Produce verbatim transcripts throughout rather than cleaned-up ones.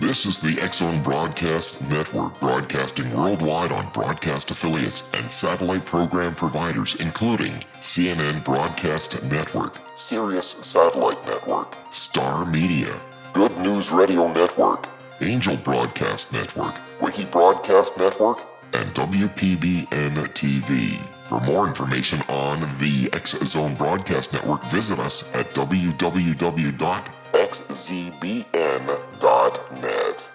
This is the X-Zone Broadcast Network, broadcasting worldwide on broadcast affiliates and satellite program providers, including C N N Broadcast Network, Sirius Satellite Network, Star Media, Good News Radio Network, Angel Broadcast Network, Wiki Broadcast Network, and W P B N T V. For more information on the X-Zone Broadcast Network, visit us at w w w dot x z b n dot net.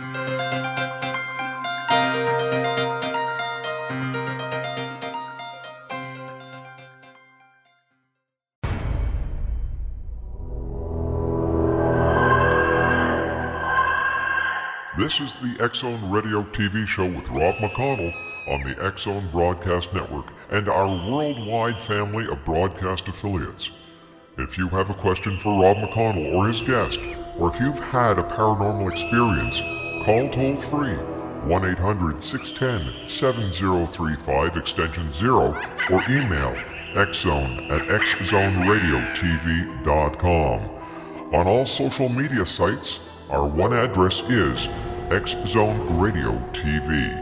This is the X-Zone Radio T V show with Rob McConnell on the X-Zone Broadcast Network and our worldwide family of broadcast affiliates. If you have a question for Rob McConnell or his guest, or if you've had a paranormal experience, call toll-free one eight hundred six one zero seven zero three five extension zero or email xzone at x zone radio t v dot com. On all social media sites, our one address is X-Zone Radio T V.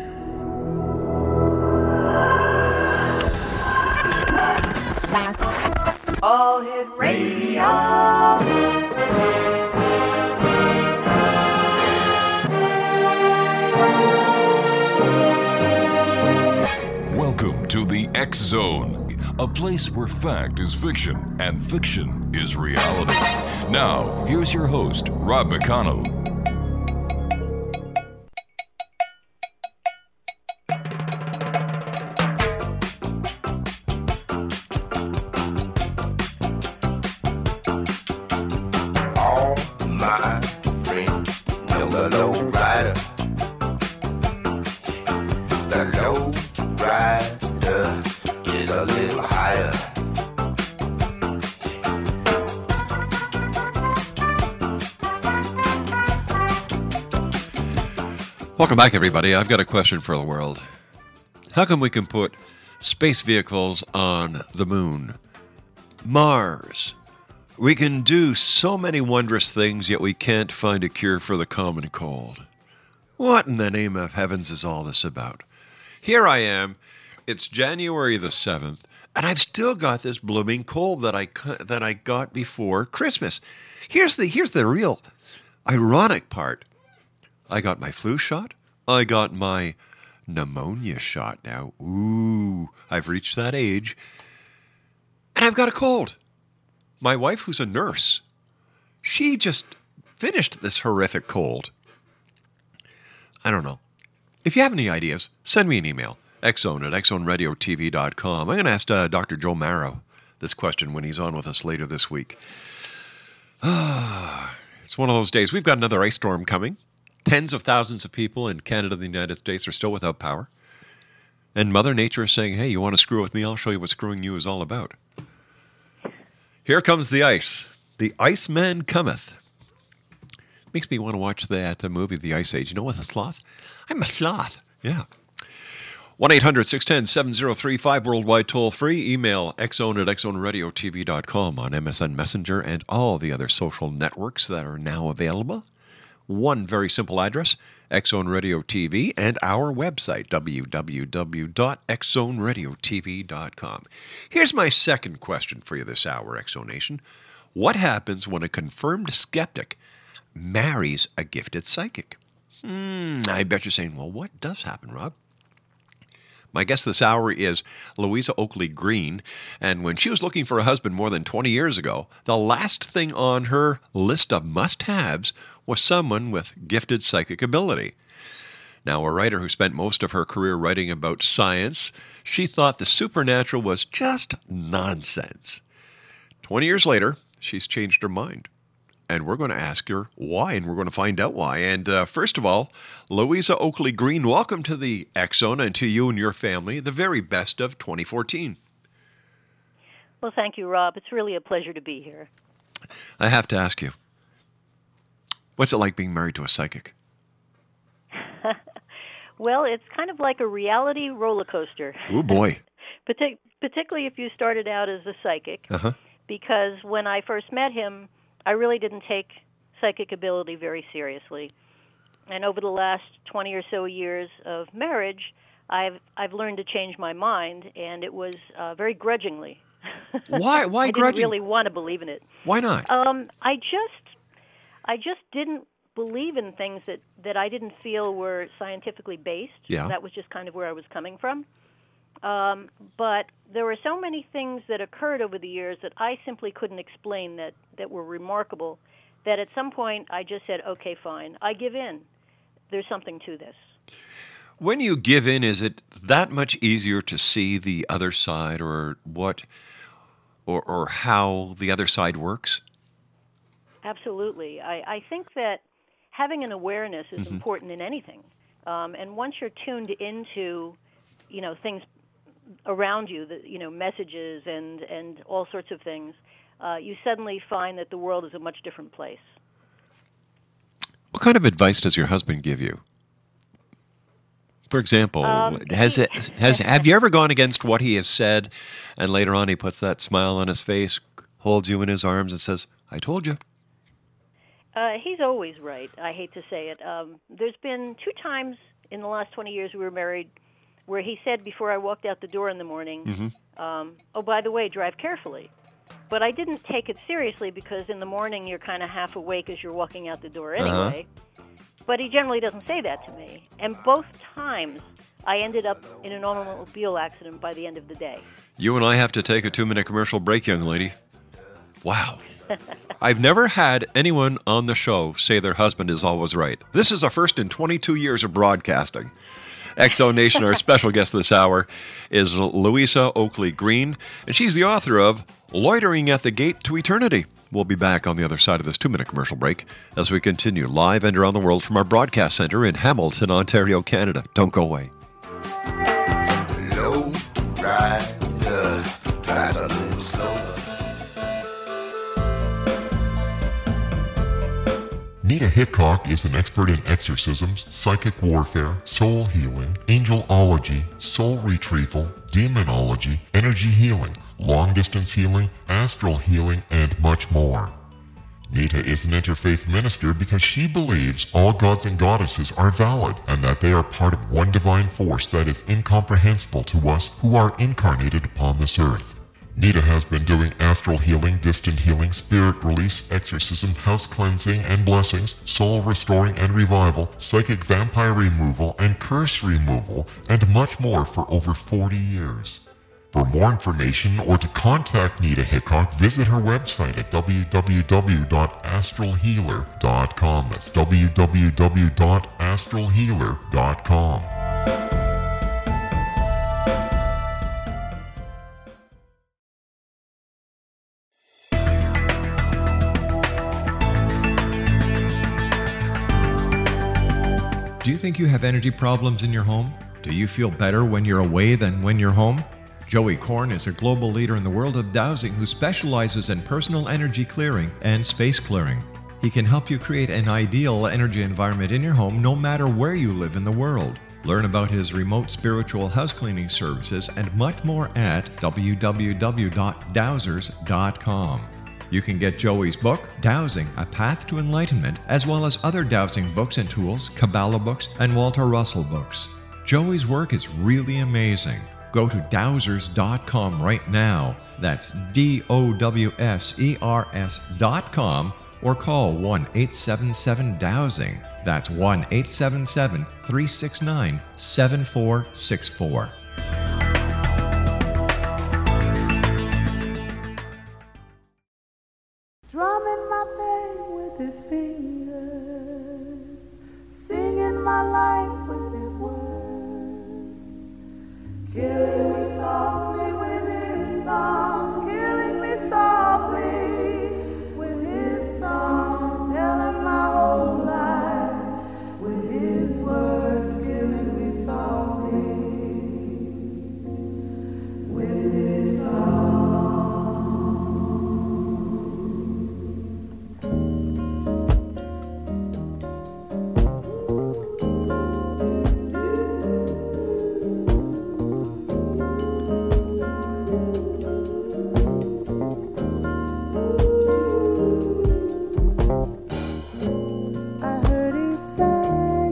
All Hit Radio. Welcome to the X-Zone, a place where fact is fiction and fiction is reality. Now, here's your host, Rob McConnell. Welcome back, everybody. I've got a question for the world. How come we can put space vehicles on the moon, Mars? We can do so many wondrous things, yet we can't find a cure for the common cold. What in the name of heavens is all this about? Here I am. It's January the seventh, and I've still got this blooming cold that I that I got before Christmas. Here's the here's the real ironic part. I got my flu shot. I got my pneumonia shot now. Ooh, I've reached that age. And I've got a cold. My wife, who's a nurse, she just finished this horrific cold. I don't know. If you have any ideas, send me an email. Xzone at x zone radio t v dot com. I'm going to ask uh, Doctor Joe Marrow this question when he's on with us later this week. Ah, it's one of those days. We've got another ice storm coming. Tens of thousands of people in Canada and the United States are still without power. And Mother Nature is saying, hey, you want to screw with me? I'll show you what screwing you is all about. Here comes the ice. The Iceman cometh. Makes me want to watch that uh, movie, The Ice Age. You know, with a sloth? I'm a sloth. Yeah. one eight hundred six one zero seven zero three five, worldwide toll free. Email xzone at x zone radio t v dot com on M S N Messenger and all the other social networks that are now available. One very simple address, X-Zone Radio T V, and our website, w w w dot x zone radio t v dot com. Here's my second question for you this hour, X-Zone Nation. What happens when a confirmed skeptic marries a gifted psychic? Hmm, I bet you're saying, well, what does happen, Rob? My guest this hour is Louisa Oakley Green, and when she was looking for a husband more than twenty years ago, the last thing on her list of must-haves was someone with gifted psychic ability. Now, a writer who spent most of her career writing about science, she thought the supernatural was just nonsense. Twenty years later, she's changed her mind. And we're going to ask her why, and we're going to find out why. And uh, first of all, Louisa Oakley Green, welcome to the X-Zone, and to you and your family, the very best of twenty fourteen. Well, thank you, Rob. It's really a pleasure to be here. I have to ask you, what's it like being married to a psychic? Well, it's kind of like a reality roller coaster. Oh, boy. Partic- particularly if you started out as a psychic, Uh-huh. because when I first met him, I really didn't take psychic ability very seriously. and over the last twenty or so years of marriage, I've I've learned to change my mind, and it was uh, very grudgingly. Why? Why I grudging? didn't really want to believe in it. Why not? Um, I just, I just didn't believe in things that, that I didn't feel were scientifically based. Yeah. That was just kind of where I was coming from. Um, but there were so many things that occurred over the years that I simply couldn't explain that, that were remarkable, that at some point I just said, okay, fine, I give in. There's something to this. When you give in, is it that much easier to see the other side, or what, or or how the other side works? Absolutely. I, I think that having an awareness is Mm-hmm. important in anything. Um, and once you're tuned into, you know, things around you, the, you know, messages and, and all sorts of things, uh, you suddenly find that the world is a much different place. What kind of advice does your husband give you? For example, Um, has he- it has have you ever gone against what he has said, and later on he puts that smile on his face, holds you in his arms, and says, "I told you." Uh, he's always right. I hate to say it. Um, there's been two times in the last twenty years we were married where he said before I walked out the door in the morning, Mm-hmm. um, oh, by the way, drive carefully. But I didn't take it seriously because in the morning you're kind of half awake as you're walking out the door anyway. Uh-huh. But he generally doesn't say that to me. And both times I ended up in an automobile accident by the end of the day. You and I have to take a two-minute commercial break, young lady. Wow. I've never had anyone on the show say their husband is always right. This is a first in twenty-two years of broadcasting. X O Nation, our special guest this hour is Louisa Oakley Green, and she's the author of Loitering at the Gate to Eternity. We'll be back on the other side of this two-minute commercial break as we continue live and around the world from our broadcast center in Hamilton, Ontario, Canada. Don't go away. Low rider, drives a little slower. Nita Hickok is an expert in exorcisms, psychic warfare, soul healing, angelology, soul retrieval, demonology, energy healing, long-distance healing, astral healing, and much more. Nita is an interfaith minister because she believes all gods and goddesses are valid and that they are part of one divine force that is incomprehensible to us who are incarnated upon this earth. Nita has been doing astral healing, distant healing, spirit release, exorcism, house cleansing and blessings, soul restoring and revival, psychic vampire removal and curse removal, and much more for over forty years. For more information or to contact Nita Hickok, visit her website at w w w dot astral healer dot com. That's w w w dot astral healer dot com. Do you think you have energy problems in your home? Do you feel better when you're away than when you're home? Joey Korn is a global leader in the world of dowsing who specializes in personal energy clearing and space clearing. He can help you create an ideal energy environment in your home no matter where you live in the world. Learn about his remote spiritual house cleaning services and much more at w w w dot dowsers dot com. You can get Joey's book, Dowsing, A Path to Enlightenment, as well as other dowsing books and tools, Kabbalah books, and Walter Russell books. Joey's work is really amazing. Go to dowsers dot com right now. That's D O W S E R S dot com or call one eight seven seven dowsing. That's one eight seven seven, three six nine, seven four six four. Drumming my pain with his fingers, singing my life with his words, killing me softly with his song, killing me softly with his song, telling my whole life with his words, killing me softly with his song. I heard he sang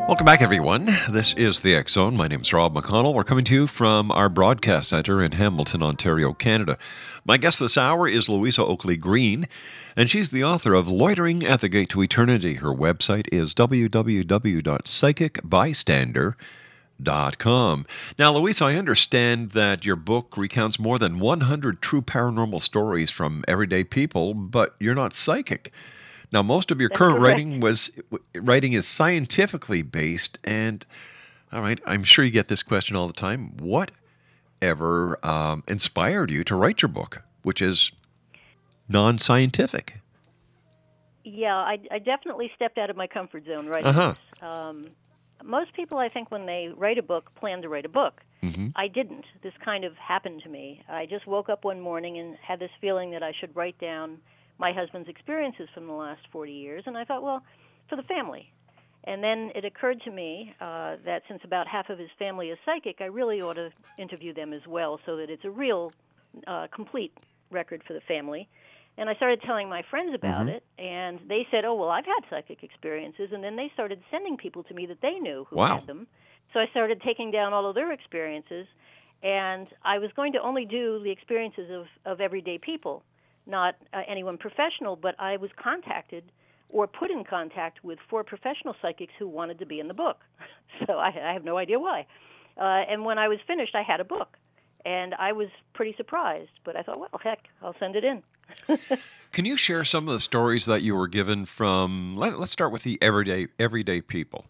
Welcome back, everyone. This is the X Zone. My name's Rob McConnell. We're coming to you from our broadcast center in Hamilton, Ontario, Canada. My guest this hour is Louisa Oakley Green, and she's the author of Loitering at the Gate to Eternity. Her website is w w w dot psychic bystander dot com. Now, Louisa, I understand that your book recounts more than one hundred true paranormal stories from everyday people, but you're not psychic. Now, most of your That's current correct. writing was writing is scientifically based, and all right, I'm sure you get this question all the time. What ever um, inspired you to write your book, which is non-scientific? Yeah, I, I definitely stepped out of my comfort zone writing Uh-huh. this. Um, most people, I think, when they write a book, plan to write a book. Mm-hmm. I didn't. This kind of happened to me. I just woke up one morning and had this feeling that I should write down my husband's experiences from the last forty years, and I thought, well, for the family. And then it occurred to me uh, that since about half of his family is psychic, I really ought to interview them as well so that it's a real, uh, complete record for the family. And I started telling my friends about Mm-hmm. it, and they said, oh, well, I've had psychic experiences, and then they started sending people to me that they knew who Wow. had them. So I started taking down all of their experiences, and I was going to only do the experiences of, of everyday people, not uh, anyone professional, but I was contacted or put in contact with four professional psychics who wanted to be in the book. So I, I have no idea why. Uh, and when I was finished, I had a book, and I was pretty surprised. But I thought, well, heck, I'll send it in. Can you share some of the stories that you were given from, let, let's start with the everyday everyday people.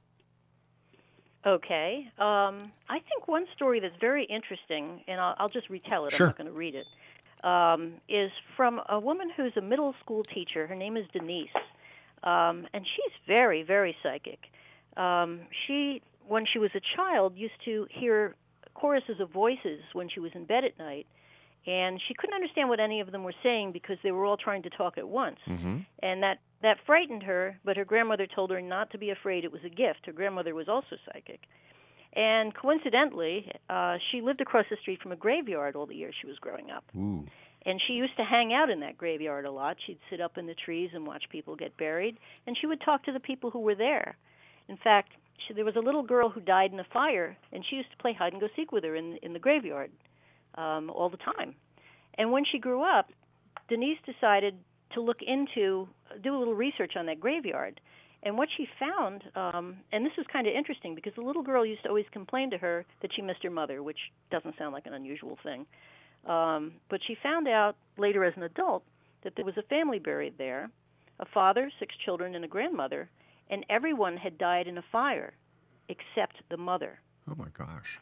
Okay. Um, I think one story that's very interesting, and I'll, I'll just retell it. Sure. I'm not going to read it. Um, is from a woman who's a middle school teacher. Her name is Denise, um, and she's very, very psychic. Um, she, when she was a child, used to hear choruses of voices when she was in bed at night, and she couldn't understand what any of them were saying because they were all trying to talk at once. Mm-hmm. And that, that frightened her, but her grandmother told her not to be afraid. It was a gift. Her grandmother was also psychic. And coincidentally, uh, she lived across the street from a graveyard all the years she was growing up. Ooh. And she used to hang out in that graveyard a lot. She'd sit up in the trees and watch people get buried, and she would talk to the people who were there. In fact, she, there was a little girl who died in a fire, and she used to play hide-and-go-seek with her in, in the graveyard um, all the time. And when she grew up, Denise decided to look into, do a little research on that graveyard. And what she found, um, and this is kind of interesting because the little girl used to always complain to her that she missed her mother, which doesn't sound like an unusual thing. Um, but she found out later as an adult that there was a family buried there, a father, six children, and a grandmother, and everyone had died in a fire except the mother. Oh, my gosh.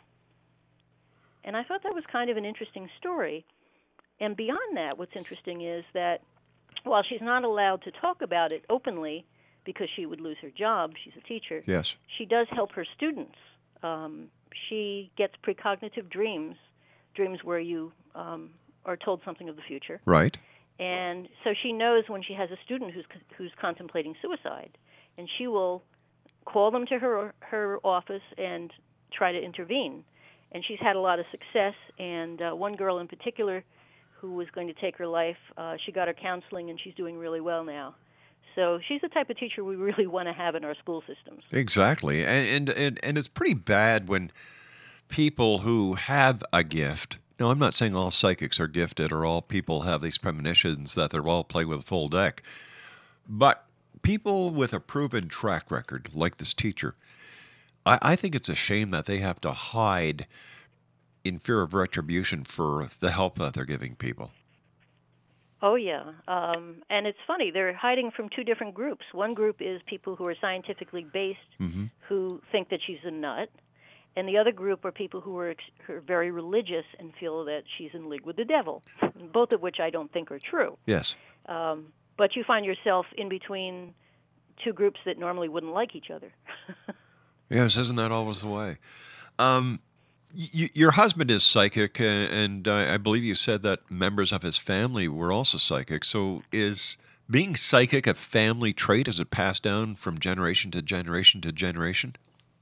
And I thought that was kind of an interesting story. And beyond that, what's interesting is that while she's not allowed to talk about it openly because she would lose her job, she's a teacher, Yes. she does help her students. Um, she gets precognitive dreams, dreams where you um, are told something of the future. Right. And so she knows when she has a student who's who's contemplating suicide, and she will call them to her her office and try to intervene. And she's had a lot of success, and uh, one girl in particular who was going to take her life, uh, she got her counseling, and she's doing really well now. So she's the type of teacher we really want to have in our school systems. Exactly. And, and, and, and it's pretty bad when people who have a gift, now I'm not saying all psychics are gifted or all people have these premonitions that they're all playing with a full deck, but people with a proven track record, like this teacher, I, I think it's a shame that they have to hide in fear of retribution for the help that they're giving people. Oh, yeah. Um, and it's funny, they're hiding from two different groups. One group is people who are scientifically based, Mm-hmm. who think that she's a nut. And the other group are people who are, ex- who are very religious and feel that she's in league with the devil, both of which I don't think are true. Yes. Um, but you find yourself in between two groups that normally wouldn't like each other. Yes, isn't that always the way? Um, y- your husband is psychic, uh, and I, I believe you said that members of his family were also psychic. So is being psychic a family trait? Is it passed down from generation to generation to generation?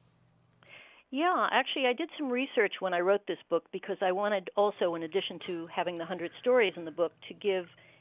Yeah, actually, I did some research when I wrote this book because I wanted also, in addition to having the hundred stories in the book, to give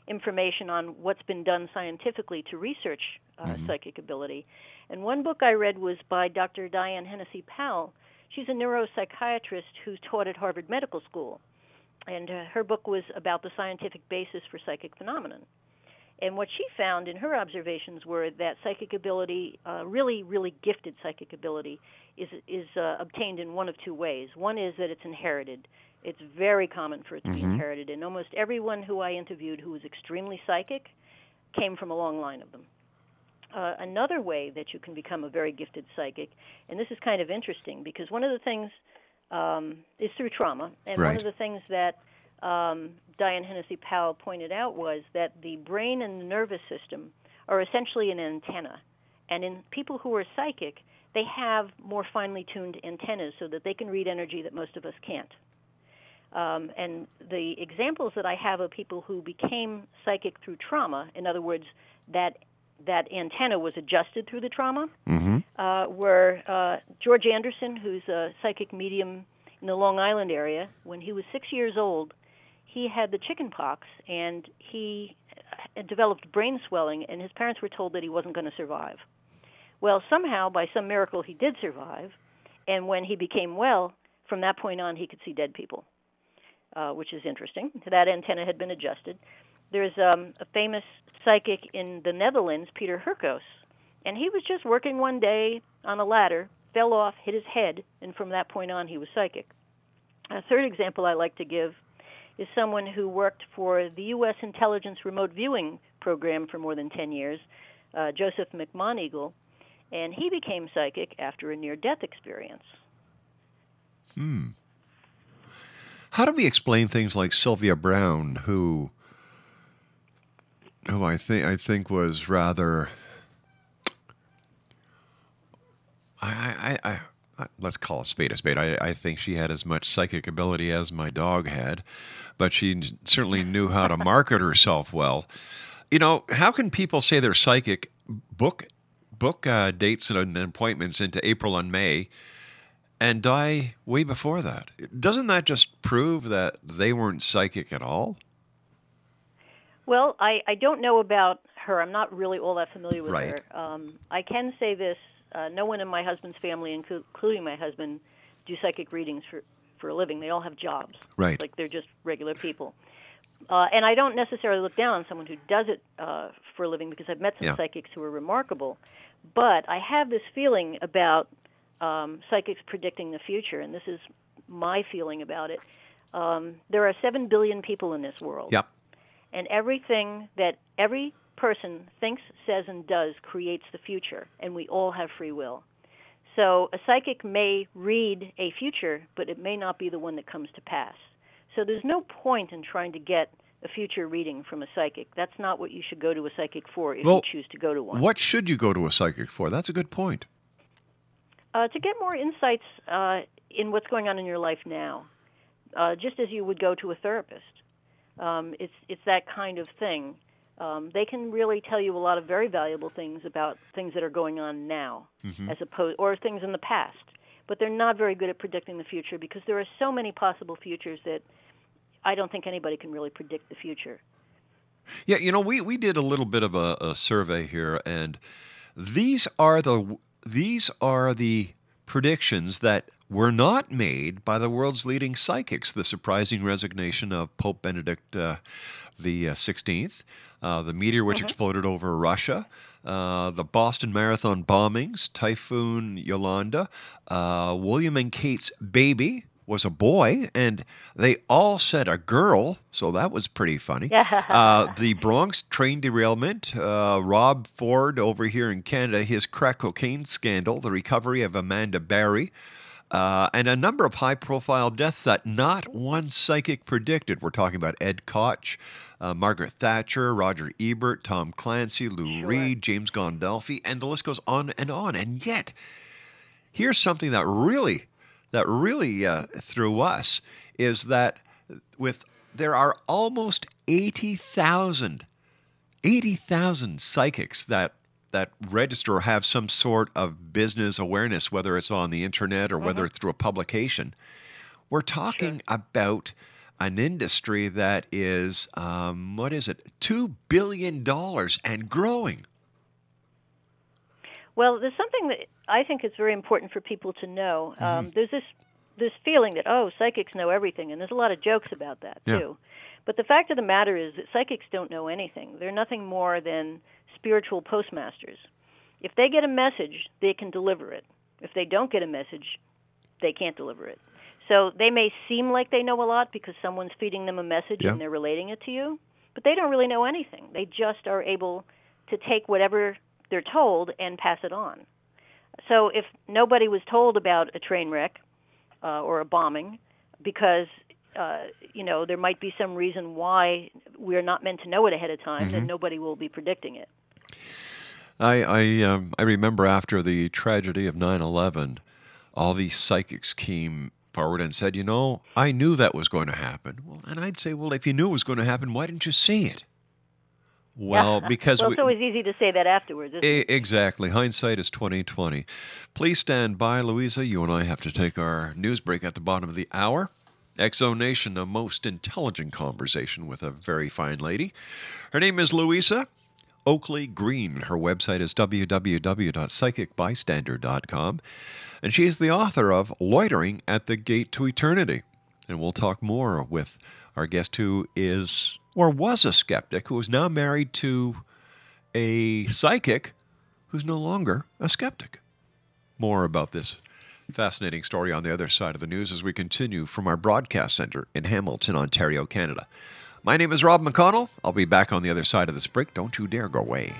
information on what's been done scientifically to research uh, Mm-hmm. psychic ability. And one book I read was by Doctor Diane Hennessy Powell. She's a neuropsychiatrist who taught at Harvard Medical School. And uh, her book was about the scientific basis for psychic phenomenon. And what she found in her observations were that psychic ability, uh, really, really gifted psychic ability, is is uh, obtained in one of two ways. One is that it's inherited. It's very common for it to be Mm-hmm. inherited, and almost everyone who I interviewed who was extremely psychic came from a long line of them. Uh, another way that you can become a very gifted psychic, and this is kind of interesting because one of the things um, is through trauma, and Right. one of the things that um, Diane Hennessy Powell pointed out was that the brain and the nervous system are essentially an antenna, and in people who are psychic, they have more finely tuned antennas so that they can read energy that most of us can't. Um, and the examples that I have of people who became psychic through trauma, in other words, that that antenna was adjusted through the trauma, Mm-hmm. uh, were uh, George Anderson, who's a psychic medium in the Long Island area. When he was six years old, he had the chicken pox, and he uh, developed brain swelling, and his parents were told that he wasn't going to survive. Well, somehow, by some miracle, he did survive, and when he became well, from that point on, he could see dead people. Uh, which is interesting. That antenna had been adjusted. There's um, a famous psychic in the Netherlands, Peter Hurkos, and he was just working one day on a ladder, fell off, hit his head, and from that point on he was psychic. A third example I like to give is someone who worked for the U S intelligence remote viewing program for more than ten years, uh, Joseph McMoneagle, and he became psychic after a near-death experience. Hmm. How do we explain things like Sylvia Brown, who, who I think I think was rather, I, I, I, I let's call a spade a spade. I, I think she had as much psychic ability as my dog had, but she certainly knew how to market herself well. You know, how can people say they're psychic, book book uh, dates and appointments into April and May, and die way before that? Doesn't that just prove that they weren't psychic at all? Well, I, I don't know about her. I'm not really all that familiar with Right. her. Um, I can say this. Uh, no one in my husband's family, inclu- including my husband, do psychic readings for, for a living. They all have jobs. Right. Like they're just regular people. Uh, and I don't necessarily look down on someone who does it uh, for a living because I've met some Yeah. psychics who are remarkable. But I have this feeling about Um, psychics predicting the future, and this is my feeling about it. Um, there are seven billion people in this world. Yep. And everything that every person thinks, says, and does creates the future, and we all have free will. So a psychic may read a future, but it may not be the one that comes to pass. So there's no point in trying to get a future reading from a psychic. That's not what you should go to a psychic for if Well, you choose to go to one. What should you go to a psychic for? That's a good point. Uh, to get more insights uh, in what's going on in your life now, uh, just as you would go to a therapist. Um, it's it's that kind of thing. Um, they can really tell you a lot of very valuable things about things that are going on now, Mm-hmm. as opposed or things in the past. But they're not very good at predicting the future because there are so many possible futures that I don't think anybody can really predict the future. Yeah, you know, we, we did a little bit of a, a survey here, and these are the these are the predictions that were not made by the world's leading psychics. The surprising resignation of Pope Benedict uh, the uh, sixteenth, uh, the meteor which Mhm. exploded over Russia, uh, the Boston Marathon bombings, Typhoon Yolanda, uh, William and Kate's baby was a boy, and they all said a girl, so that was pretty funny. uh, the Bronx train derailment, uh, Rob Ford over here in Canada, his crack cocaine scandal, the recovery of Amanda Barry, uh, and a number of high-profile deaths that not one psychic predicted. We're talking about Ed Koch, uh, Margaret Thatcher, Roger Ebert, Tom Clancy, Lou Sure. Reed, James Gandolfini, and the list goes on and on. And yet, here's something that really that really uh, threw us is that with there are almost eighty thousand eighty thousand psychics that that register or have some sort of business awareness, whether it's on the internet or whether it's through a publication. We're talking about an industry that is, um, what is it, two billion dollars and growing. Well, there's something that I think is very important for people to know. Um, Mm-hmm. There's this this feeling that, oh, psychics know everything, and there's a lot of jokes about that, Yeah. too. But the fact of the matter is that psychics don't know anything. They're nothing more than spiritual postmasters. If they get a message, they can deliver it. If they don't get a message, they can't deliver it. So they may seem like they know a lot because someone's feeding them a message Yeah. and they're relating it to you, but they don't really know anything. They just are able to take whatever they're told and pass it on. So if nobody was told about a train wreck uh, or a bombing because, uh, you know, there might be some reason why we're not meant to know it ahead of time, Mm-hmm. then nobody will be predicting it. I I, um, I remember after the tragedy of nine eleven, all these psychics came forward and said, you know, I knew that was going to happen. Well, and I'd say, well, if you knew it was going to happen, why didn't you see it? Well, because well, we, it's always easy to say that afterwards, isn't E- it? Exactly. Hindsight is twenty twenty. Please stand by, Louisa. You and I have to take our news break at the bottom of the hour. X O Nation, a most intelligent conversation with a very fine lady. Her name is Louisa Oakley Green. Her website is w w w dot psychic bystander dot com. And she is the author of Loitering at the Gate to Eternity. And we'll talk more with our guest who is, or was a skeptic, who is now married to a psychic who's no longer a skeptic. More about this fascinating story on the other side of the news as we continue from our broadcast center in Hamilton, Ontario, Canada. My name is Rob McConnell. I'll be back on the other side of this break. Don't you dare go away.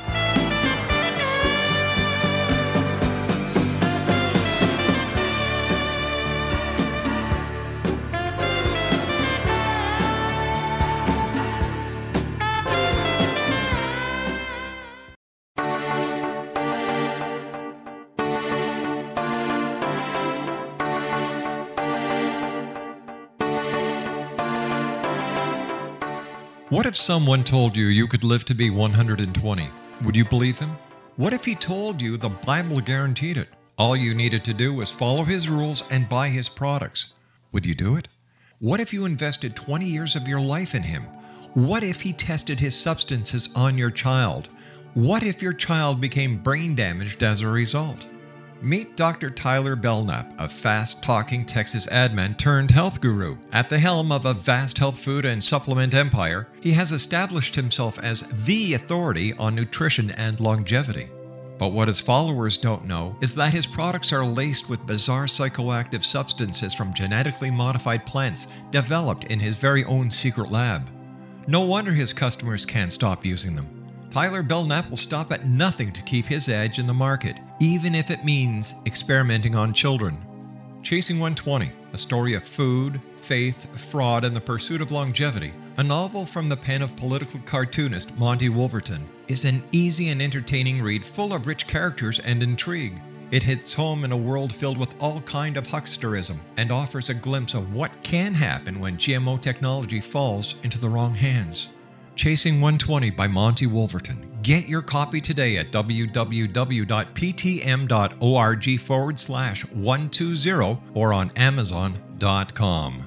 What if someone told you you could live to be one hundred twenty? Would you believe him? What if he told you the Bible guaranteed it? All you needed to do was follow his rules and buy his products. Would you do it? What if you invested twenty years of your life in him? What if he tested his substances on your child? What if your child became brain damaged as a result? Meet Doctor Tyler Belknap, a fast-talking Texas admin turned health guru. At the helm of a vast health food and supplement empire, he has established himself as the authority on nutrition and longevity. But what his followers don't know is that his products are laced with bizarre psychoactive substances from genetically modified plants developed in his very own secret lab. No wonder his customers can't stop using them. Tyler Belknap will stop at nothing to keep his edge in the market, even if it means experimenting on children. Chasing one twenty, a story of food, faith, fraud, and the pursuit of longevity, a novel from the pen of political cartoonist Monty Wolverton, is an easy and entertaining read full of rich characters and intrigue. It hits home in a world filled with all kind of hucksterism and offers a glimpse of what can happen when G M O technology falls into the wrong hands. Chasing one twenty by Monty Wolverton. Get your copy today at w w w dot p t m dot org forward slash one twenty or on amazon dot com.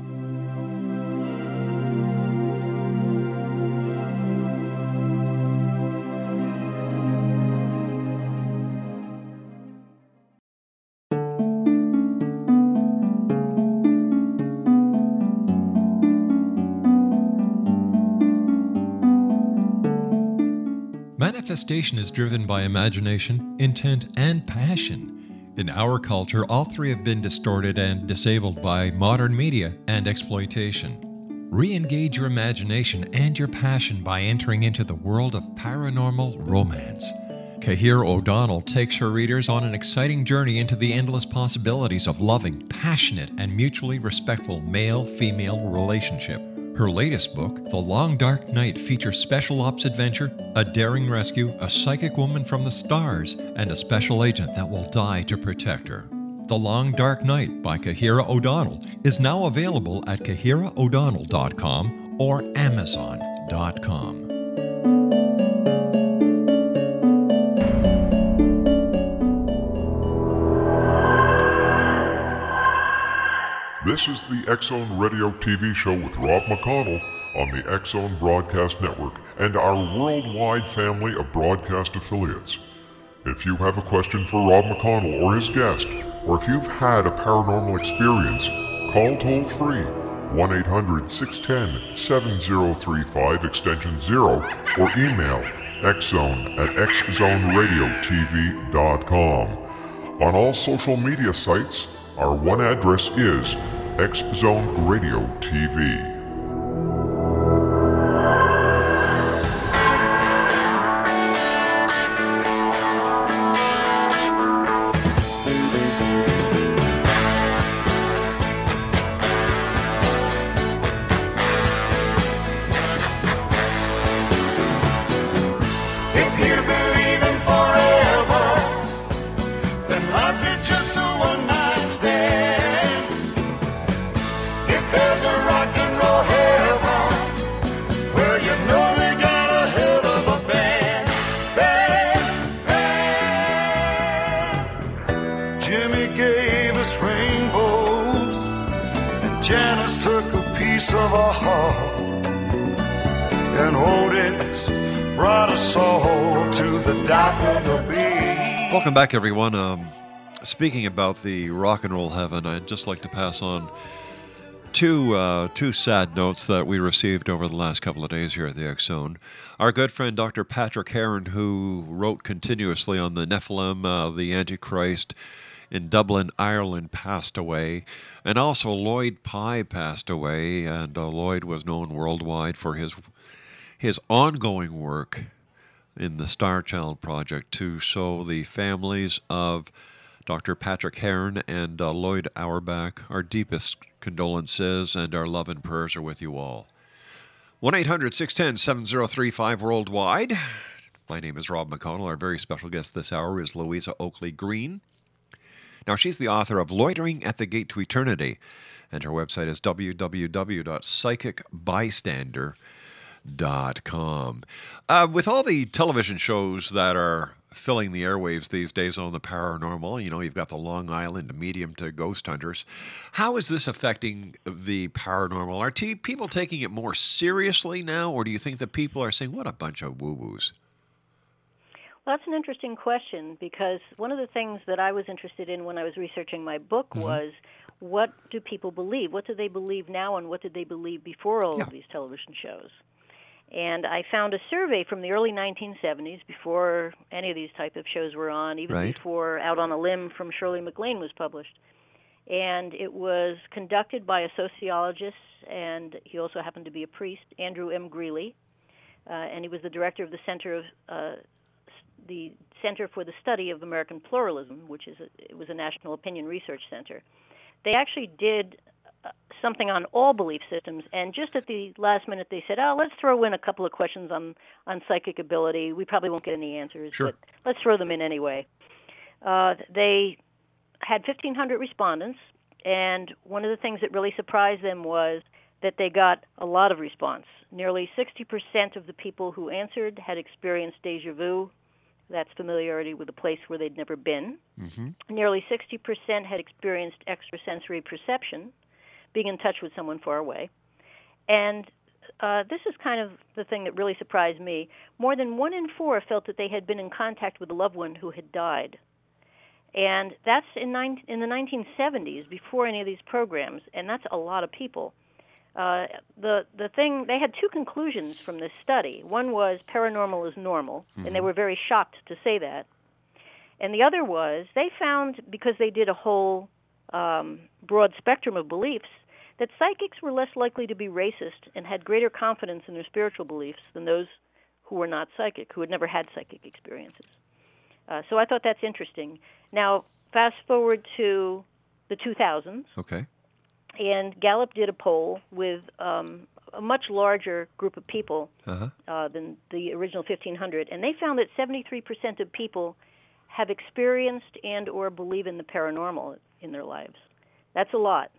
Manifestation is driven by imagination, intent, and passion. In our culture, all three have been distorted and disabled by modern media and exploitation. Re-engage your imagination and your passion by entering into the world of paranormal romance. Kahir O'Donnell takes her readers on an exciting journey into the endless possibilities of loving, passionate, and mutually respectful male-female relationship. Her latest book, The Long Dark Night, features special ops adventure, a daring rescue, a psychic woman from the stars, and a special agent that will die to protect her. The Long Dark Night by Kahira O'Donnell is now available at kahira o'donnell dot com or amazon dot com. This is the X-Zone Radio T V show with Rob McConnell on the X-Zone Broadcast Network and our worldwide family of broadcast affiliates. If you have a question for Rob McConnell or his guest, or if you've had a paranormal experience, call toll-free one eight hundred six one zero seven zero three five extension zero or email xzone at x zone radio t v dot com. On all social media sites, our one address is X-Zone Radio T V. Welcome back, everyone. Um, speaking about the rock and roll heaven, I'd just like to pass on two uh, two sad notes that we received over the last couple of days here at the X-Zone. Our good friend Doctor Patrick Heron, who wrote continuously on the Nephilim, uh, the Antichrist in Dublin, Ireland, passed away. And also Lloyd Pye passed away, and uh, Lloyd was known worldwide for his his ongoing work in the Star Child Project to show the families of Doctor Patrick Heron and uh, Lloyd Auerbach our deepest condolences, and our love and prayers are with you all. one eight hundred six one zero seven zero three five worldwide. My name is Rob McConnell. Our very special guest this hour is Louisa Oakley Green. Now, she's the author of Loitering at the Gate to Eternity, and her website is w w w dot psychic bystander dot com. Uh, with all the television shows that are filling the airwaves these days on the paranormal, you know, you've got the Long Island medium to ghost hunters. How is this affecting the paranormal? Are t- people taking it more seriously now, or do you think that people are saying, what a bunch of woo-woos? Well, that's an interesting question, because one of the things that I was interested in when I was researching my book mm-hmm. was, what do people believe? What do they believe now, and what did they believe before all yeah. of these television shows? And I found a survey from the early nineteen seventies, before any of these type of shows were on, even right. before Out on a Limb from Shirley MacLaine was published. And it was conducted by a sociologist, and he also happened to be a priest, Andrew M. Greeley, uh, and he was the director of the Center of uh, the Center for the Study of American Pluralism, which is a, it was a national opinion research center. They actually did something on all belief systems, and just at the last minute they said, oh, let's throw in a couple of questions on, on psychic ability. We probably won't get any answers, sure. but let's throw them in anyway. Uh, they had fifteen hundred respondents, and one of the things that really surprised them was that they got a lot of response. Nearly sixty percent of the people who answered had experienced déjà vu. That's familiarity with a place where they'd never been. Mm-hmm. Nearly sixty percent had experienced extrasensory perception, being in touch with someone far away. And uh, this is kind of the thing that really surprised me. More than one in four felt that they had been in contact with a loved one who had died. And that's in, nine, in the nineteen seventies, before any of these programs, and that's a lot of people. Uh, the the thing, they had two conclusions from this study. One was paranormal is normal, mm-hmm. and they were very shocked to say that. And the other was they found, because they did a whole um, broad spectrum of beliefs, that psychics were less likely to be racist and had greater confidence in their spiritual beliefs than those who were not psychic, who had never had psychic experiences. Uh, so I thought that's interesting. Now, fast forward to the two thousands. Okay. And Gallup did a poll with um, a much larger group of people uh-huh. uh, than the original fifteen hundred, and they found that seventy-three percent of people have experienced and or believe in the paranormal in their lives. That's a lot.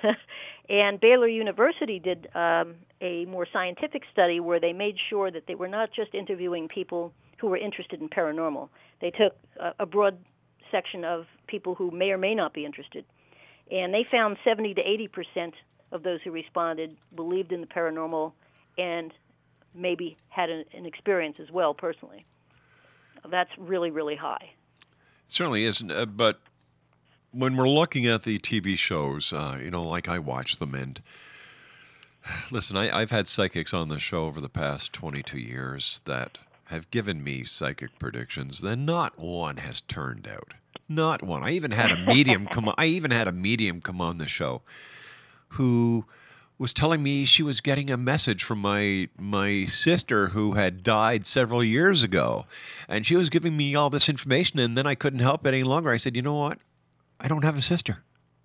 And Baylor University did um, a more scientific study where they made sure that they were not just interviewing people who were interested in paranormal. They took a, a broad section of people who may or may not be interested, And they found seventy to eighty percent of those who responded believed in the paranormal and maybe had an, an experience as well personally. That's really, really high. It certainly is. Uh, but when we're looking at the T V shows, uh, you know, like I watch them, and listen, I, I've had psychics on the show over the past twenty-two years that have given me psychic predictions, then not one has turned out. Not one. I even had a medium come on, I even had a medium come on the show who was telling me she was getting a message from my my sister who had died several years ago. And she was giving me all this information, and then I couldn't help it any longer. I said, you know what? I don't have a sister.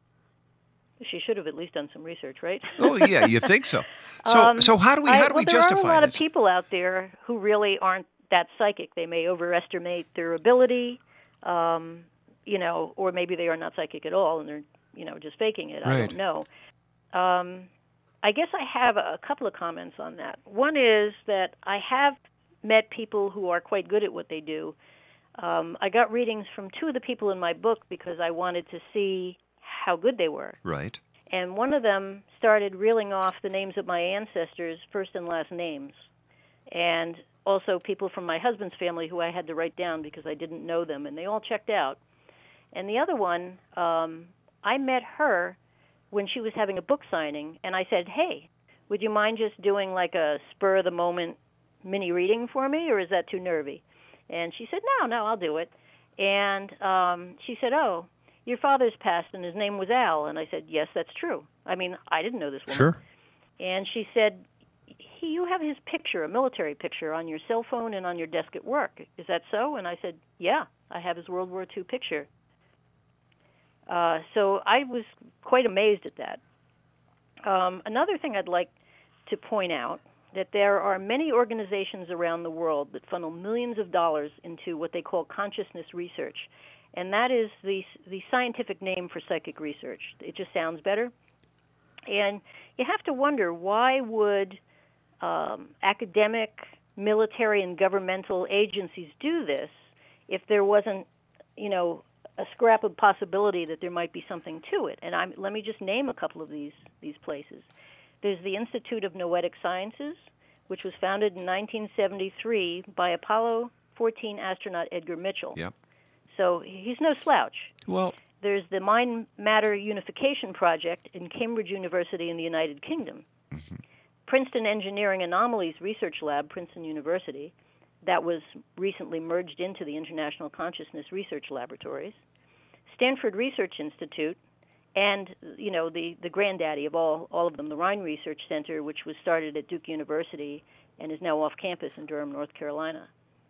She should have at least done some research, right? Oh, yeah, you think so. So um, so how do we how I, do well, we justify this? There are a lot of people out there who really aren't that psychic. They may overestimate their ability, um, you know, or maybe they are not psychic at all and they're, you know, just faking it. Right. I don't know. Um, I guess I have a couple of comments on that. One is that I have met people who are quite good at what they do. Um, I got readings from two of the people in my book because I wanted to see how good they were. Right. And one of them started reeling off the names of my ancestors, first and last names, and also people from my husband's family who I had to write down because I didn't know them, and they all checked out. And the other one, um, I met her when she was having a book signing, and I said, hey, would you mind just doing like a spur-of-the-moment mini reading for me, or is that too nervy? And she said, no, no, I'll do it. And um, she said, oh, your father's passed, and his name was Al. And I said, yes, that's true. I mean, I didn't know this woman. Sure. And she said, he, you have his picture, a military picture, on your cell phone and on your desk at work. Is that so? And I said, yeah, I have his World War Two picture. Uh, so I was quite amazed at that. Um, another thing I'd like to point out, that there are many organizations around the world that funnel millions of dollars into what they call consciousness research. And that is the the scientific name for psychic research. It just sounds better. And you have to wonder, why would um, academic, military, and governmental agencies do this if there wasn't, you know, a scrap of possibility that there might be something to it? And I'm, let me just name a couple of these these places. There's the Institute of Noetic Sciences, which was founded in nineteen seventy-three by Apollo fourteen astronaut Edgar Mitchell. Yep. So he's no slouch. Well, there's the Mind Matter Unification Project in Cambridge University in the United Kingdom. Mm-hmm. Princeton Engineering Anomalies Research Lab, Princeton University, that was recently merged into the International Consciousness Research Laboratories. Stanford Research Institute, and, you know, the, the granddaddy of all, all of them, the Rhine Research Center, which was started at Duke University and is now off campus in Durham, North Carolina.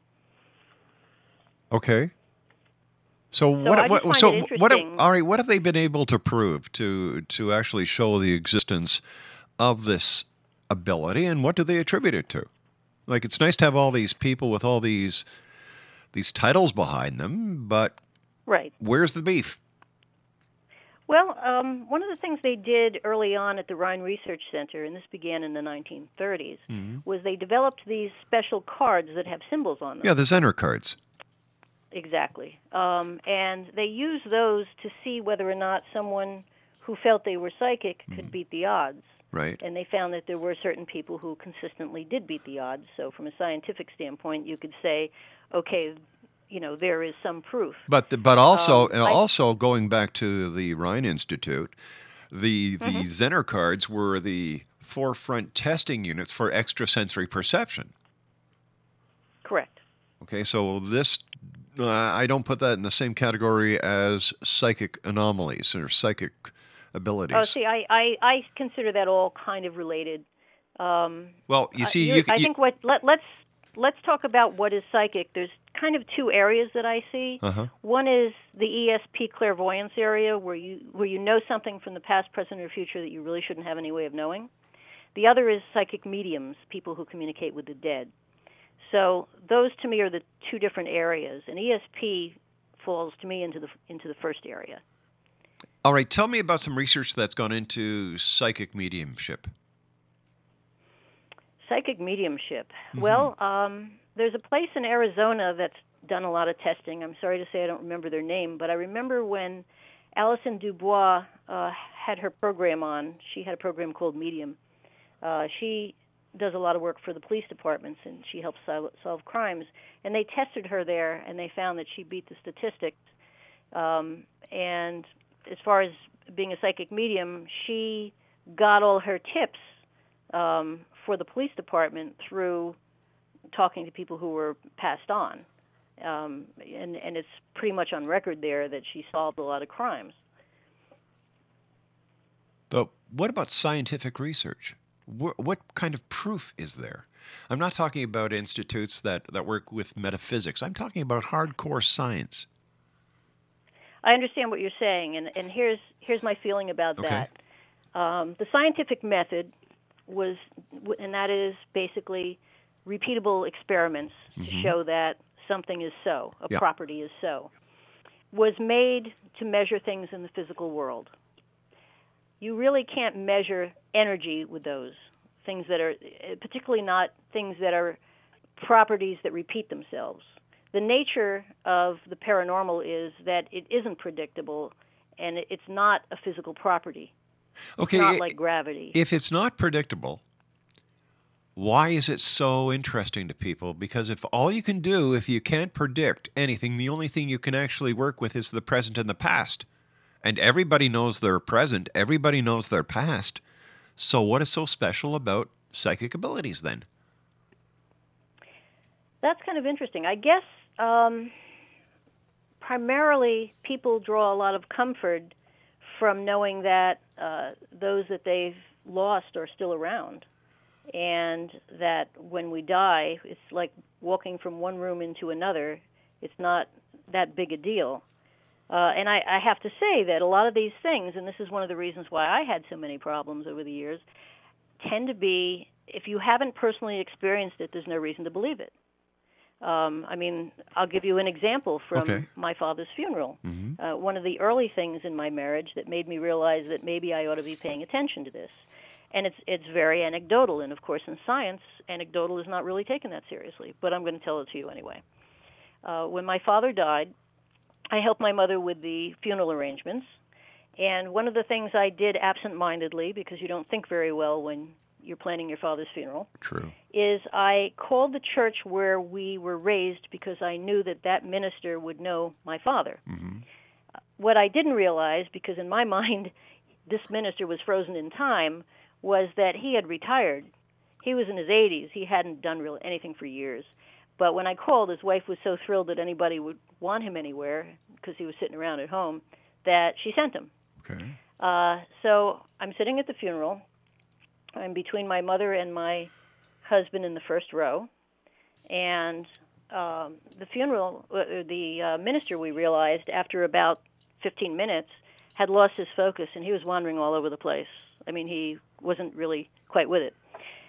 Okay. So, So what? I just what find so it what? interesting. All right. What have they been able to prove to to actually show the existence of this ability, and what do they attribute it to? Like, it's nice to have all these people with all these these titles behind them, but Right. where's the beef? Well, um, one of the things they did early on at the Rhine Research Center, and this began in the nineteen thirties, Mm-hmm. was they developed these special cards that have symbols on them. Yeah, the Zener cards. Exactly. Um, and they used those to see whether or not someone who felt they were psychic could beat the odds. Right. And they found that there were certain people who consistently did beat the odds. So from a scientific standpoint, you could say, okay, you know, there is some proof. But the, but also Um, I- also going back to the Rhine Institute, the the Mhm. Zener cards were the forefront testing units for extrasensory perception. Correct. Okay, so this uh, I don't put that in the same category as psychic anomalies or psychic abilities. Oh, see, I, I, I consider that all kind of related. Um, well, you uh, see, you- you, I you- think what let, let's let's talk about what is psychic. There's kind of two areas that I see. Uh-huh. One is the E S P clairvoyance area, where you where you know something from the past, present, or future that you really shouldn't have any way of knowing. The other is psychic mediums, people who communicate with the dead. So those to me are the two different areas, and E S P falls to me into the into the first area. All right, tell me about some research that's gone into psychic mediumship. Psychic mediumship. Well, um, there's a place in Arizona that's done a lot of testing. I'm sorry to say I don't remember their name, but I remember when Alison Dubois uh, had her program on. She had a program called Medium. Uh, she does a lot of work for the police departments, and she helps sol- solve crimes. And they tested her there, and they found that she beat the statistics. Um, and as far as being a psychic medium, she got all her tips um, for the police department through talking to people who were passed on. Um, and, and it's pretty much on record there that she solved a lot of crimes. But what about scientific research? What, what kind of proof is there? I'm not talking about institutes that, that work with metaphysics. I'm talking about hardcore science. I understand what you're saying, and, and here's here's my feeling about Okay. that. Um, the scientific method was, and that is basically repeatable experiments to Mhm. show that something is so, a Yeah. property is so, was made to measure things in the physical world. You really can't measure energy with those things that are, particularly not things that are properties that repeat themselves. The nature of the paranormal is that it isn't predictable, and it- it's not a physical property. Okay, It's not i- like gravity. If it's not predictable, why is it so interesting to people? Because if all you can do, if you can't predict anything, the only thing you can actually work with is the present and the past. And everybody knows their present, everybody knows their past. So what is so special about psychic abilities then? That's kind of interesting. I guess um, primarily people draw a lot of comfort from knowing that uh, those that they've lost are still around, and that when we die, it's like walking from one room into another. It's not that big a deal. Uh, and I, I have to say that a lot of these things, and this is one of the reasons why I had so many problems over the years, tend to be, if you haven't personally experienced it, there's no reason to believe it. Um, I mean, I'll give you an example from Okay. my father's funeral. Mhm. Uh, one of the early things in my marriage that made me realize that maybe I ought to be paying attention to this. And it's it's very anecdotal, and of course in science, anecdotal is not really taken that seriously, but I'm going to tell it to you anyway. Uh, when my father died, I helped my mother with the funeral arrangements, and one of the things I did absent-mindedly, because you don't think very well when you're planning your father's funeral, True. is I called the church where we were raised because I knew that that minister would know my father. Mm-hmm. What I didn't realize, because in my mind this minister was frozen in time, was that he had retired. He was in his eighties. He hadn't done really anything for years. But when I called, his wife was so thrilled that anybody would want him anywhere, because he was sitting around at home, that she sent him. Okay. Uh, so I'm sitting at the funeral. I'm between my mother and my husband in the first row. And um, the funeral, uh, the uh, minister, we realized, after about fifteen minutes, had lost his focus, and he was wandering all over the place. I mean, he wasn't really quite with it.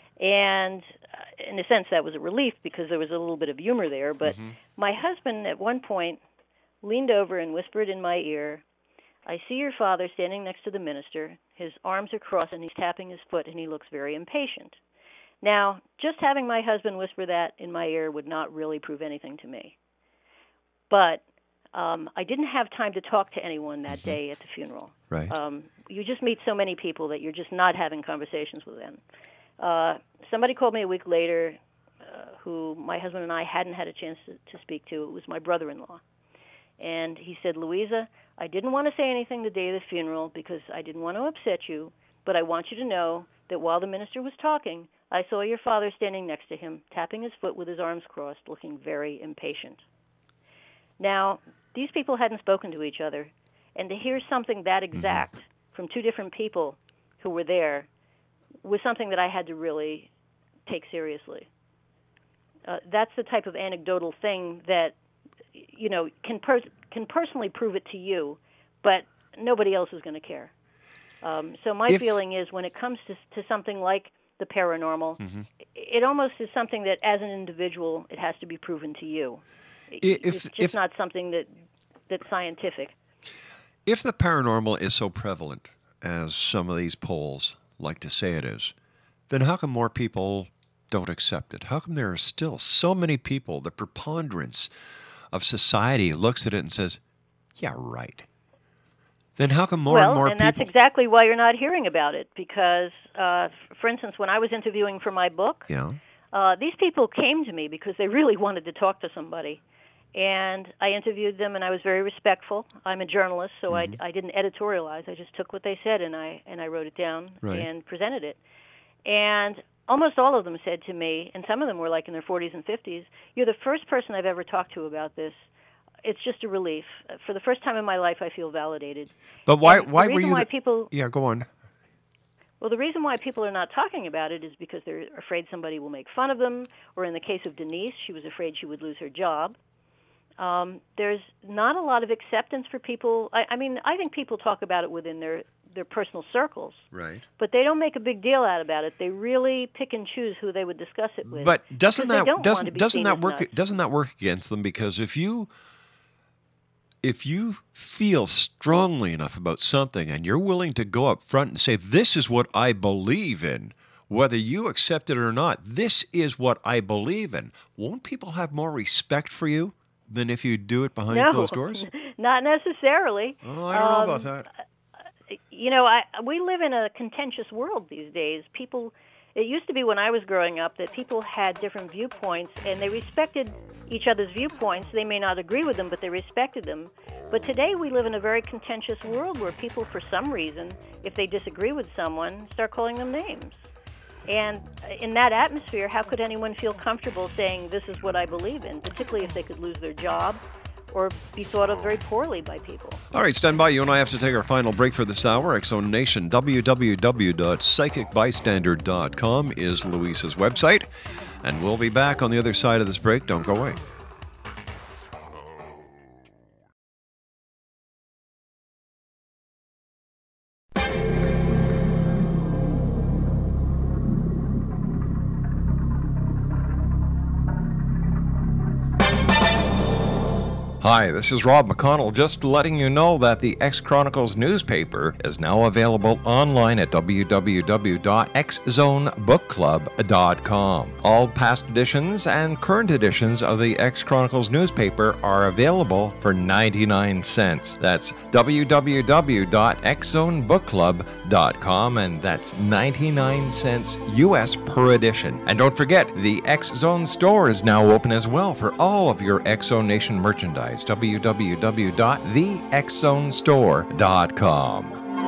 And uh, in a sense, that was a relief, because there was a little bit of humor there. But Mhm. my husband, at one point, leaned over and whispered in my ear, "I see your father standing next to the minister. His arms are crossed, and he's tapping his foot, and he looks very impatient." Now, just having my husband whisper that in my ear would not really prove anything to me. But um, I didn't have time to talk to anyone that day at the funeral. Right. Um, you just meet so many people that you're just not having conversations with them. Uh, somebody called me a week later uh, who my husband and I hadn't had a chance to, to speak to. It was my brother-in-law. And he said, "Louisa, I didn't want to say anything the day of the funeral because I didn't want to upset you, but I want you to know that while the minister was talking, I saw your father standing next to him, tapping his foot with his arms crossed, looking very impatient." Now, these people hadn't spoken to each other, and to hear something that exact mm-hmm. from two different people who were there was something that I had to really take seriously. Uh, that's the type of anecdotal thing that, you know, can per- can personally prove it to you, but nobody else is going to care. Um, so my If- feeling is when it comes to, to something like the paranormal, Mm-hmm. it almost is something that, as an individual, it has to be proven to you. If- it's just if- not something that that's scientific. If the paranormal is so prevalent as some of these polls like to say it is, then how come more people don't accept it? How come there are still so many people, the preponderance of society looks at it and says, yeah, right. Then how come more well, and more and people... that's exactly why you're not hearing about it. Because, uh, for instance, when I was interviewing for my book, Yeah. uh, these people came to me because they really wanted to talk to somebody. And I interviewed them, and I was very respectful. I'm a journalist, so mm-hmm. I, I didn't editorialize. I just took what they said, and I and I wrote it down right. and presented it. And almost all of them said to me, and some of them were like in their forties and fifties, "You're the first person I've ever talked to about this. It's just a relief. For the first time in my life, I feel validated." But why? And why the were you? Why The... people? Yeah, go on. Well, the reason why people are not talking about it is because they're afraid somebody will make fun of them, or in the case of Denise, she was afraid she would lose her job. Um, there's not a lot of acceptance for people. I, I mean, I think people talk about it within their, their personal circles. Right. But they don't make a big deal out about it. They really pick and choose who they would discuss it with. But doesn't that doesn't doesn't that work nuts. doesn't that work against them? Because if you if you feel strongly enough about something and you're willing to go up front and say, "This is what I believe in," whether you accept it or not, this is what I believe in, won't people have more respect for you than if you do it behind no, closed doors? Not necessarily. Oh, I don't um, know about that. You know, I we live in a contentious world these days. People, it used to be when I was growing up that people had different viewpoints and they respected each other's viewpoints. They may not agree with them, but they respected them. But today we live in a very contentious world where people, for some reason, if they disagree with someone, start calling them names. And in that atmosphere, how could anyone feel comfortable saying, "This is what I believe in," particularly if they could lose their job or be thought of very poorly by people? All right, stand by. You and I have to take our final break for this hour. X-Zone Nation, w w w dot psychic bystander dot com is Luis's website. And we'll be back on the other side of this break. Don't go away. Hi, this is Rob McConnell, just letting you know that the X Chronicles newspaper is now available online at w w w dot x zone book club dot com. All past editions and current editions of the X Chronicles newspaper are available for ninety-nine cents. That's w w w dot x zone book club dot com, and that's ninety-nine cents U S per edition. And don't forget, the X-Zone store is now open as well for all of your X-Zone Nation merchandise. w w w dot the x zone store dot com.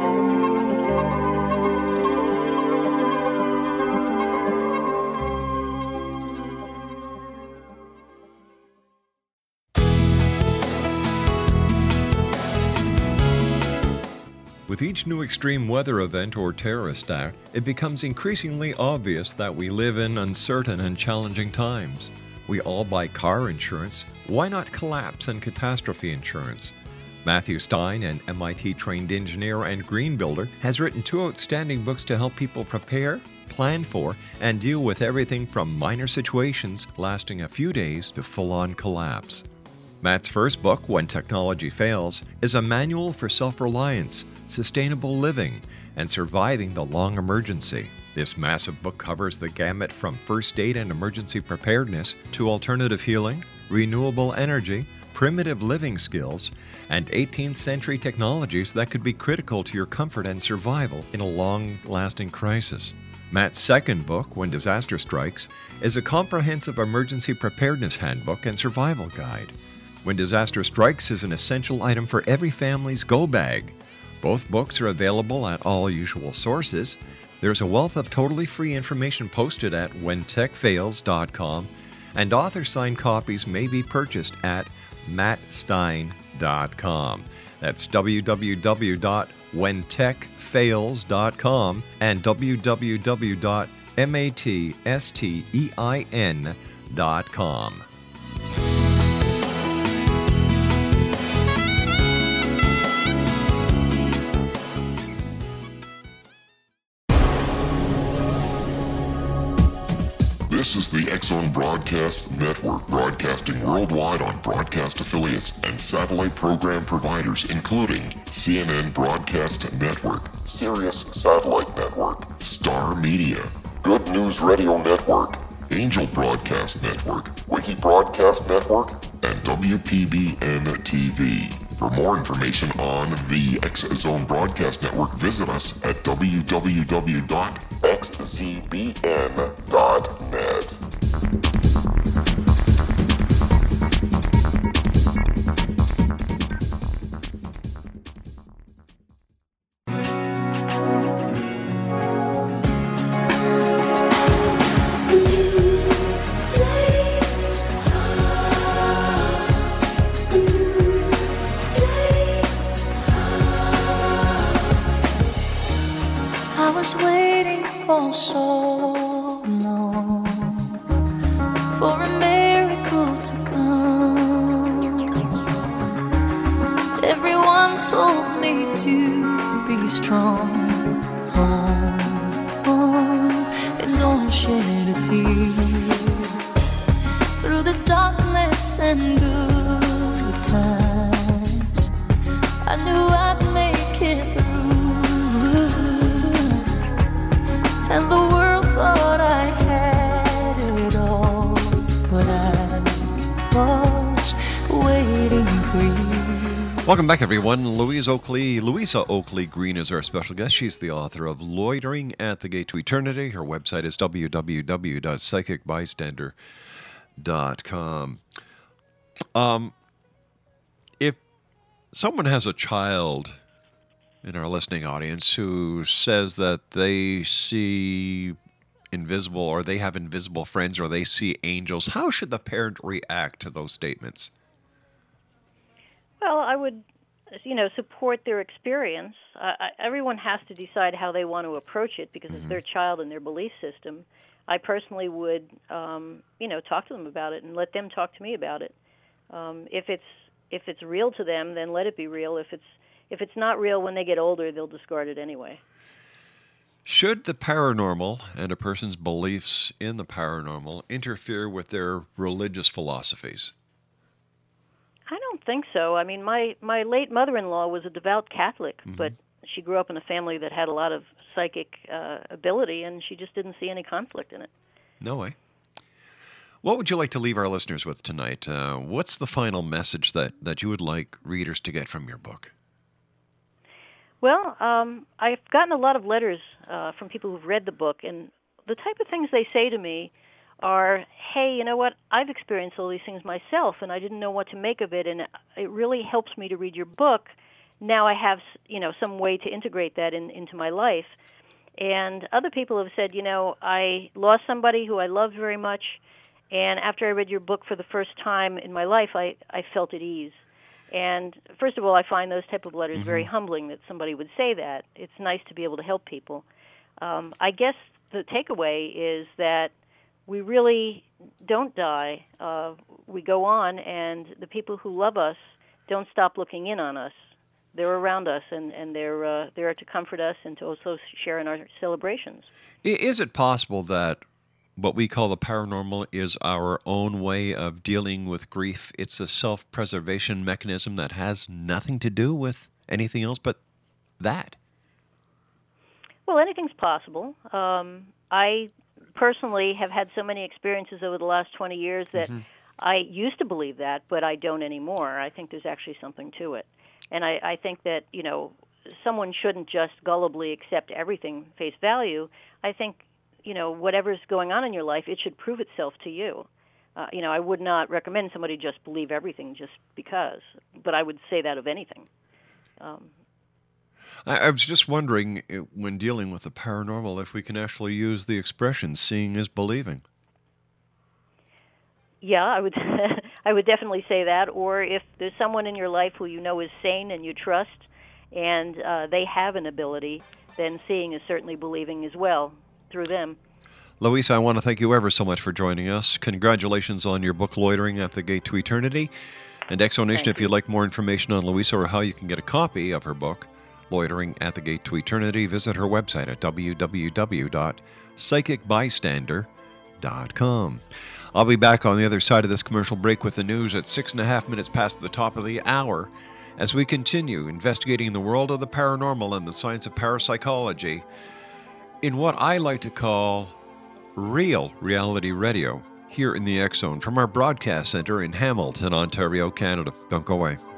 With each new extreme weather event or terrorist act, it becomes increasingly obvious that we live in uncertain and challenging times. We all buy car insurance. Why not collapse and catastrophe insurance? Matthew Stein, an M I T-trained engineer and green builder, has written two outstanding books to help people prepare, plan for, and deal with everything from minor situations lasting a few days to full-on collapse. Matt's first book, When Technology Fails, is a manual for self-reliance, sustainable living, and surviving the long emergency. This massive book covers the gamut from first aid and emergency preparedness to alternative healing, renewable energy, primitive living skills, and eighteenth century technologies that could be critical to your comfort and survival in a long-lasting crisis. Matt's second book, When Disaster Strikes, is a comprehensive emergency preparedness handbook and survival guide. When Disaster Strikes is an essential item for every family's go bag. Both books are available at all usual sources. There's a wealth of totally free information posted at when tech fails dot com, and author-signed copies may be purchased at matt stein dot com. That's w w w dot when tech fails dot com and w w w dot matt stein dot com. This is the X-Zone Broadcast Network, broadcasting worldwide on broadcast affiliates and satellite program providers, including C N N Broadcast Network, Sirius Satellite Network, Star Media, Good News Radio Network, Angel Broadcast Network, Wiki Broadcast Network, and W P B N T V. For more information on the X Zone Broadcast Network, visit us at w w w dot x z b n dot net. Welcome back, everyone. Louise Oakley, Louisa Oakley Green is our special guest. She's the author of Loitering at the Gate to Eternity. Her website is w w w dot psychic bystander dot com. Um, if someone has a child in our listening audience who says that they see invisible, or they have invisible friends, or they see angels, how should the parent react to those statements? Well, I would, you know, support their experience. Uh, everyone has to decide how they want to approach it because mm-hmm. it's their child and their belief system. I personally would, um, you know, talk to them about it and let them talk to me about it. Um, if it's if it's real to them, then let it be real. If it's if it's not real, when they get older, they'll discard it anyway. Should the paranormal and a person's beliefs in the paranormal interfere with their religious philosophies? I don't think so. I mean, my, my late mother-in-law was a devout Catholic, mm-hmm. but she grew up in a family that had a lot of psychic uh, ability, and she just didn't see any conflict in it. No way. What would you like to leave our listeners with tonight? Uh, what's the final message that, that you would like readers to get from your book? Well, um, I've gotten a lot of letters uh, from people who've read the book, and the type of things they say to me are, hey, you know what, I've experienced all these things myself, and I didn't know what to make of it, and it really helps me to read your book. Now I have, you know, some way to integrate that in, into my life. And other people have said, you know, I lost somebody who I loved very much, and after I read your book for the first time in my life, I, I felt at ease. And first of all, I find those type of letters mm-hmm. very humbling that somebody would say that. It's nice to be able to help people. Um, I guess the takeaway is that we really don't die. Uh, we go on, and the people who love us don't stop looking in on us. They're around us, and, and they're uh, there to comfort us and to also share in our celebrations. Is it possible that what we call the paranormal is our own way of dealing with grief? It's a self-preservation mechanism that has nothing to do with anything else but that? Well, anything's possible. Um, I personally have had so many experiences over the last twenty years that mm-hmm. I used to believe that, but I don't anymore. I think there's actually something to it. And I, I think that, you know, someone shouldn't just gullibly accept everything face value. I think, you know, whatever's going on in your life, it should prove itself to you. Uh, you know, I would not recommend somebody just believe everything just because, but I would say that of anything. Um, I, I was just wondering, when dealing with the paranormal, if we can actually use the expression "seeing is believing." Yeah, I would. I would definitely say that. Or if there's someone in your life who you know is sane and you trust, and uh, they have an ability, then seeing is certainly believing as well through them. Louisa, I want to thank you ever so much for joining us. Congratulations on your book, Loitering at the Gate to Eternity. And Exonation, if you'd like more information on Louisa or how you can get a copy of her book, Loitering at the Gate to Eternity, visit her website at w w w dot psychic bystander dot com. I'll be back on the other side of this commercial break with the news at six and a half minutes past the top of the hour as we continue investigating the world of the paranormal and the science of parapsychology in what I like to call real reality radio here in the X Zone from our broadcast center in Hamilton, Ontario, Canada. Don't go away.